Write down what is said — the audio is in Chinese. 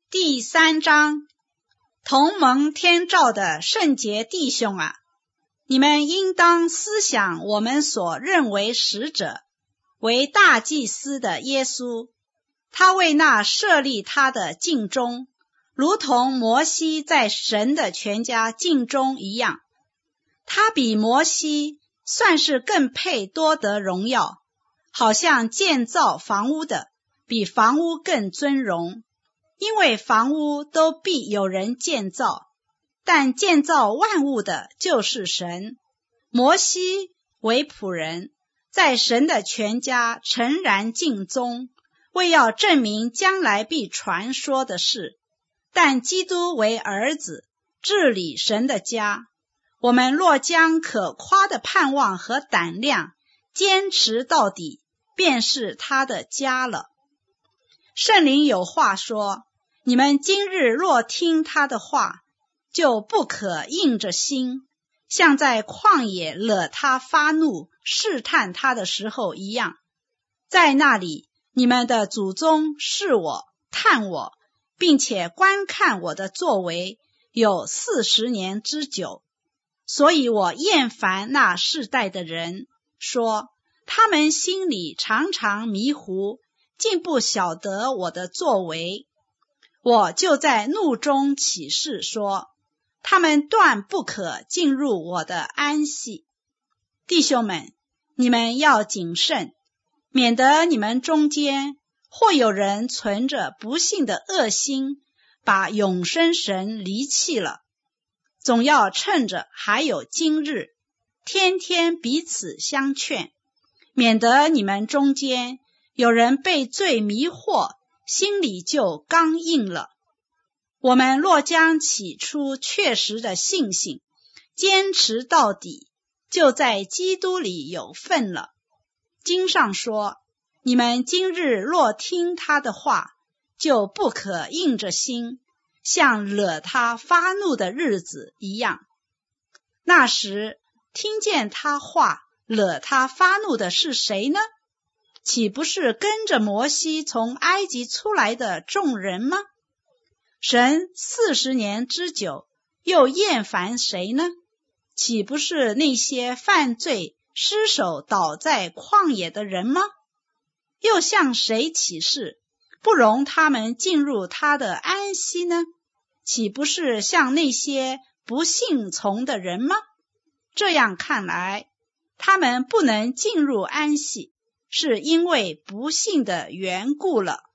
第3章，同蒙天召的圣洁弟兄啊，你们应当思想我们所认为使者，为大祭司的耶稣，他为那设立他的尽忠，如同摩西在神的全家尽忠一样。他比摩西算是更配多得荣耀，好像建造房屋的比房屋更尊荣，因为房屋都必有人建造，但建造万物的就是神。摩西为仆人，在神的全家诚然尽忠，为要证明将来必传说的事。但基督为儿子，治理神的家。我们若将可夸的盼望和胆量坚持到底，便是他的家了。圣灵有话说，你们今日若听他的话，就不可硬着心，像在旷野惹他发怒试探他的时候一样。在那里，你们的祖宗试我探我，并且观看我的作为，有40年之久。所以我厌烦那世代的人，说他们心里常常迷糊，竟不晓得我的作为。我就在怒中起誓说，他们断不可进入我的安息。弟兄们，你们要谨慎，免得你们中间或有人存着不信的恶心，把永生神离弃了。总要趁着还有今日，天天彼此相劝，免得你们中间有人被罪迷惑，心里就刚硬了。我们若将起初确实的信心坚持到底，就在基督里有份了。经上说，你们今日若听他的话，就不可硬着心，像惹他发怒的日子一样。那时听见他话惹他发怒的是谁呢？岂不是跟着摩西从埃及出来的众人吗？神40年之久，又厌烦谁呢？岂不是那些犯罪失手倒在旷野的人吗？又向谁起誓，不容他们进入他的安息呢？岂不是向那些不信从的人吗？这样看来，他们不能进入安息，是因为不信的缘故了。